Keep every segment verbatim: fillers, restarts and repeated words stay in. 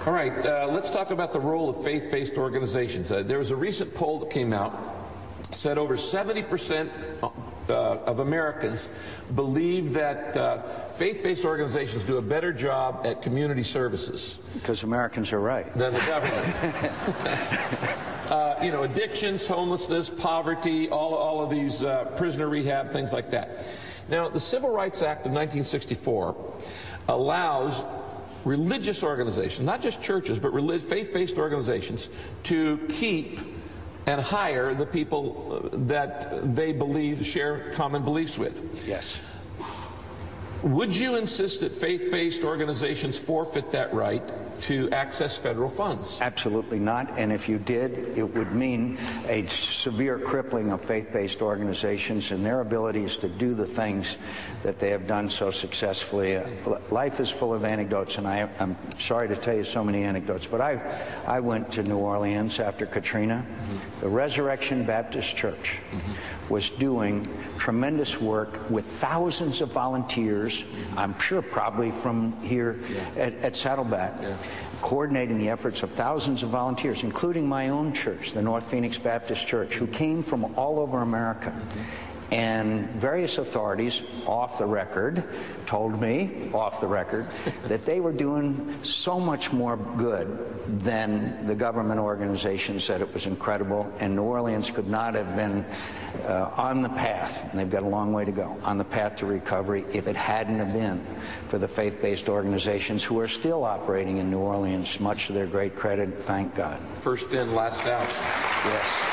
All right, uh, let's talk about the role of faith-based organizations. Uh, there was a recent poll that came out, said over seventy percent uh, of Americans believe that uh, faith-based organizations do a better job at community services. Because Americans are right. Than the government. uh, you know, addictions, homelessness, poverty, all, all of these uh, prisoner rehab, things like that. Now, the Civil Rights Act of nineteen sixty-four allows religious organizations, not just churches, but faith-based organizations, to keep and hire the people that they believe share common beliefs with. Yes. Would you insist that faith-based organizations forfeit that right to access federal funds? Absolutely not. And if you did, it would mean a severe crippling of faith-based organizations and their abilities to do the things that they have done so successfully. Uh, life is full of anecdotes, and I, I'm sorry to tell you so many anecdotes, but I, I went to New Orleans after Katrina. Mm-hmm. The Resurrection Baptist Church mm-hmm. was doing tremendous work with thousands of volunteers, mm-hmm. I'm sure probably from here yeah. at, at Saddleback. Yeah. Coordinating the efforts of thousands of volunteers, including my own church, the North Phoenix Baptist Church, who came from all over America. Mm-hmm. And various authorities, off the record, told me, off the record, that they were doing so much more good than the government organizations, that it was incredible, and New Orleans could not have been uh, on the path, and they've got a long way to go, on the path to recovery if it hadn't have been for the faith-based organizations who are still operating in New Orleans, much to their great credit, thank God. First in, last out. Yes.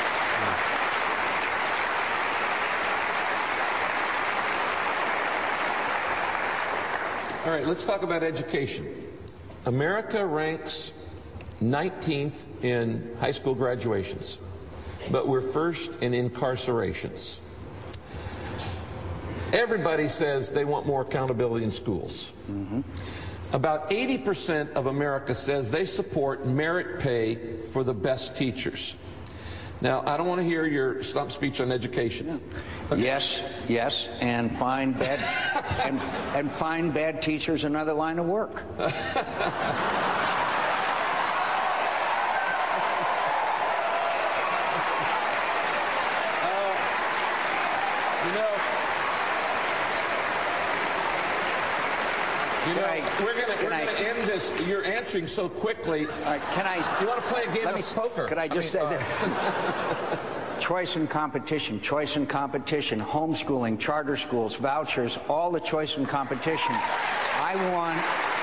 All right, let's talk about education. America ranks nineteenth in high school graduations, but we're first in incarcerations. Everybody says they want more accountability in schools. Mm-hmm. About eighty percent of America says they support merit pay for the best teachers. Now, I don't want to hear your stump speech on education. No. Okay. Yes, yes, and find bad and, and find bad teachers another line of work. uh, you know, you know, I, we're going we're going to end this. You're answering so quickly. All right, can I? You want to play a game of me, poker? Could I just I mean, say uh, that? Choice and competition, choice and competition, homeschooling, charter schools, vouchers, all the choice and competition. I want,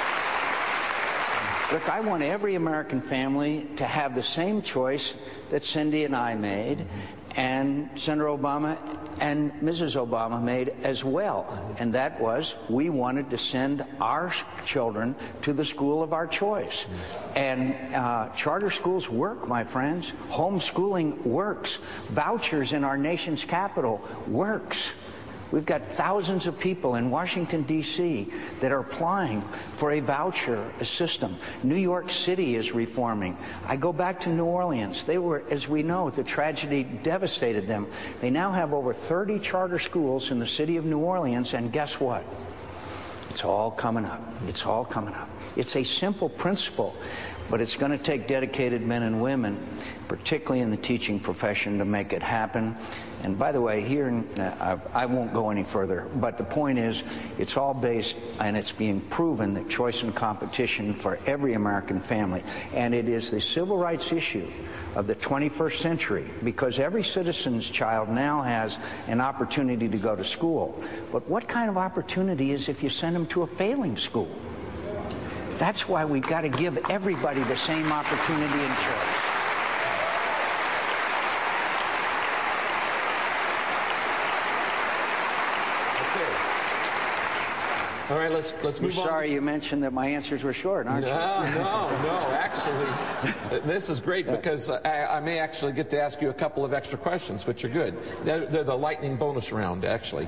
look, I want every American family to have the same choice that Cindy and I made, and Senator Obama and Missus Obama made as well. And that was, we wanted to send our children to the school of our choice. And uh, charter schools work, my friends. Homeschooling works. Vouchers in our nation's capital works. We've got thousands of people in Washington, D C that are applying for a voucher system. New York City is reforming. I go back to New Orleans. They were, as we know, the tragedy devastated them. They now have over thirty charter schools in the city of New Orleans, and guess what? It's all coming up. It's all coming up. It's a simple principle, but it's going to take dedicated men and women, particularly in the teaching profession, to make it happen. And by the way, here, in, uh, I, I won't go any further, but the point is, it's all based, and it's being proven, that choice and competition for every American family. And it is the civil rights issue of the twenty-first century, because every citizen's child now has an opportunity to go to school. But what kind of opportunity is if you send them to a failing school? That's why we've got to give everybody the same opportunity and choice. All right, let's let's move You're on. Sorry you mentioned that my answers were short, aren't no, you? No, no, actually, this is great because I, I may actually get to ask you a couple of extra questions, which are good. They're, they're the lightning bonus round, actually.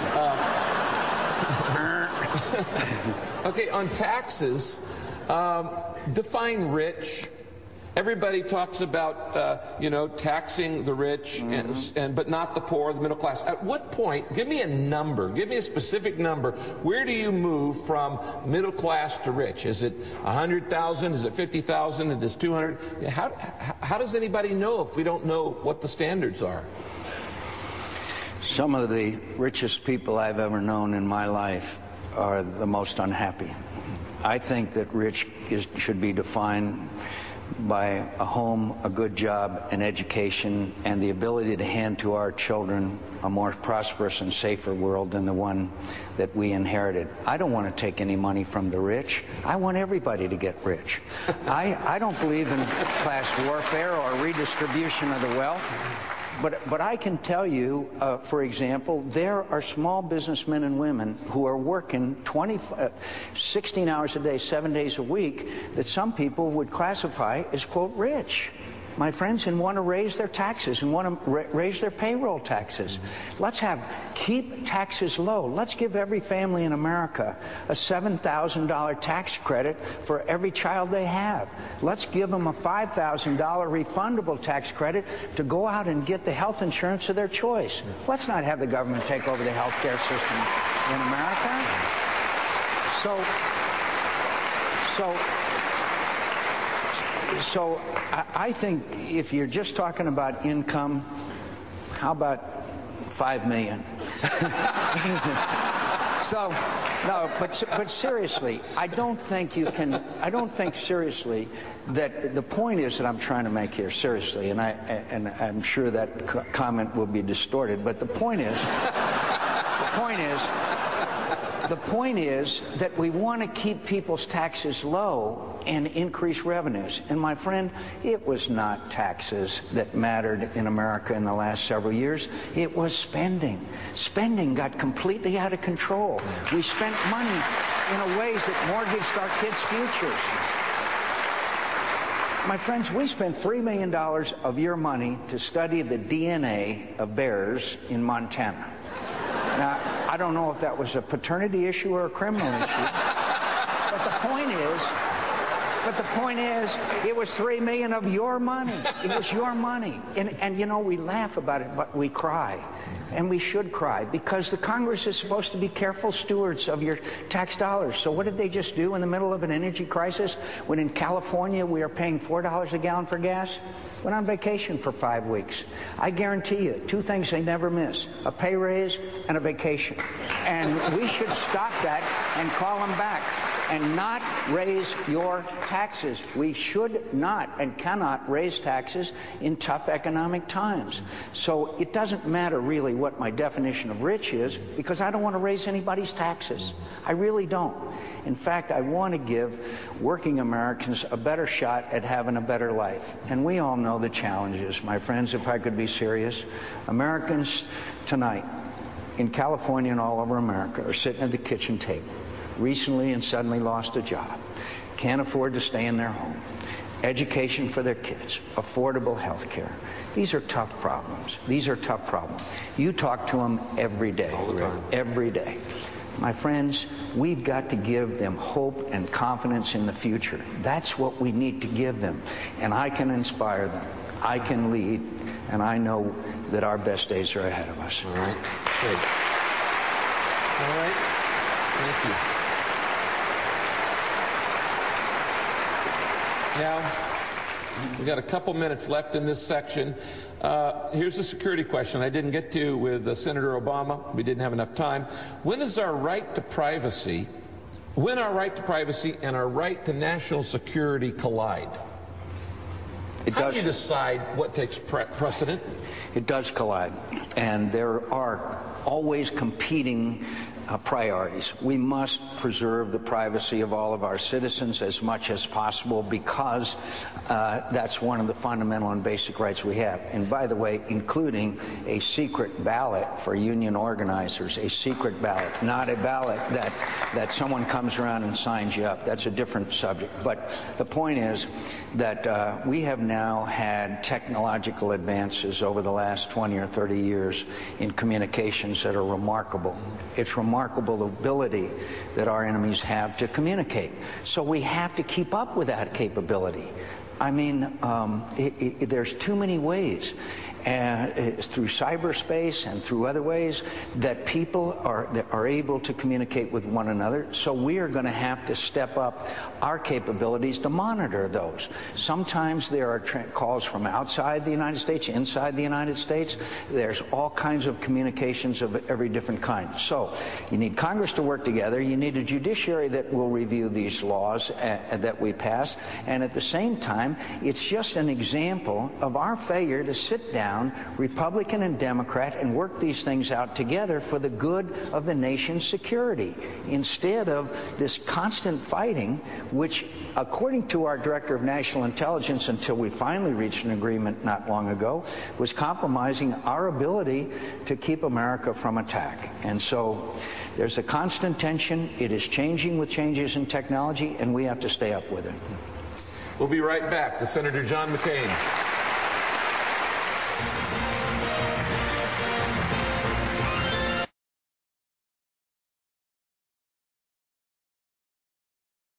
Uh, okay, on taxes, um, define rich Everybody talks about, uh, you know, taxing the rich, mm-hmm. and, and but not the poor, the middle class. At what point, give me a number, give me a specific number, where do you move from middle class to rich? Is it one hundred thousand, is it fifty thousand, is it two hundred? How, how does anybody know if we don't know what the standards are? Some of the richest people I've ever known in my life are the most unhappy. I think that rich is, should be defined by a home, a good job, an education, and the ability to hand to our children a more prosperous and safer world than the one that we inherited. I don't want to take any money from the rich. I want everybody to get rich. I, I don't believe in class warfare or redistribution of the wealth. But, but I can tell you, uh, for example, there are small businessmen and women who are working twenty, uh, sixteen hours a day, seven days a week, that some people would classify as, quote, rich, my friends, and want to raise their taxes and want to ra raise their payroll taxes. Let's have, keep taxes low. Let's give every family in America a seven thousand dollar tax credit for every child they have. Let's give them a five thousand dollar refundable tax credit to go out and get the health insurance of their choice. Let's not have the government take over the health care system in America. So, so, So I, I think if you're just talking about income, how about five million? So, no, but but seriously, I don't think you can. I don't think seriously that the point is that I'm trying to make here. Seriously, and I and I'm sure that co comment will be distorted. But the point is, the point is. The point is that we want to keep people's taxes low and increase revenues. And my friend, it was not taxes that mattered in America in the last several years. It was spending. Spending got completely out of control. We spent money in ways that mortgaged our kids' futures. My friends, we spent three million dollars of your money to study the D N A of bears in Montana. Now, I don't know if that was a paternity issue or a criminal issue, but the point is, but the point is, it was three million of your money. It was your money. And, and you know, we laugh about it, but we cry. And we should cry, because the Congress is supposed to be careful stewards of your tax dollars. So what did they just do in the middle of an energy crisis when in California we are paying four dollars a gallon for gas? Went on vacation for five weeks. I guarantee you, two things they never miss: a pay raise and a vacation. And we should stop that and call them back and not raise your taxes. We should not and cannot raise taxes in tough economic times. So it doesn't matter really what my definition of rich is, because I don't want to raise anybody's taxes. I really don't. In fact, I want to give working Americans a better shot at having a better life. And we all know the challenges, my friends, if I could be serious. Americans tonight in California and all over America are sitting at the kitchen table, recently and suddenly lost a job, can't afford to stay in their home, education for their kids, affordable health care. These are tough problems. These are tough problems. You talk to them every day, all the time. Every day. My friends, we've got to give them hope and confidence in the future. That's what we need to give them. And I can inspire them. I can lead. And I know that our best days are ahead of us. All right. Great. All right. Thank you. Now, we've got a couple minutes left in this section. Uh, here's a security question I didn't get to with uh, Senator Obama. We didn't have enough time. When is our right to privacy, when our right to privacy and our right to national security collide? It How does. do you decide what takes pre precedent? It does collide. And there are always competing Uh, priorities. We must preserve the privacy of all of our citizens as much as possible, because uh, that's one of the fundamental and basic rights we have. And by the way, including a secret ballot for union organizers, a secret ballot, not a ballot that, that someone comes around and signs you up. That's a different subject. But the point is that uh, we have now had technological advances over the last twenty or thirty years in communications that are remarkable. It's remarkable. remarkable ability that our enemies have to communicate. So we have to keep up with that capability. I mean, um, it, it, there's too many ways. And through cyberspace and through other ways that people are that are able to communicate with one another. So we are going to have to step up our capabilities to monitor those. Sometimes there are tra- calls from outside the United States, inside the United States. There's all kinds of communications of every different kind. So you need Congress to work together. You need a judiciary that will review these laws uh, that we pass. And at the same time, it's just an example of our failure to sit down, Republican and Democrat, and work these things out together for the good of the nation's security, instead of this constant fighting, which, according to our Director of National Intelligence, until we finally reached an agreement not long ago, was compromising our ability to keep America from attack. And so there's a constant tension. It is changing with changes in technology, and we have to stay up with it. We'll be right back with Senator John McCain.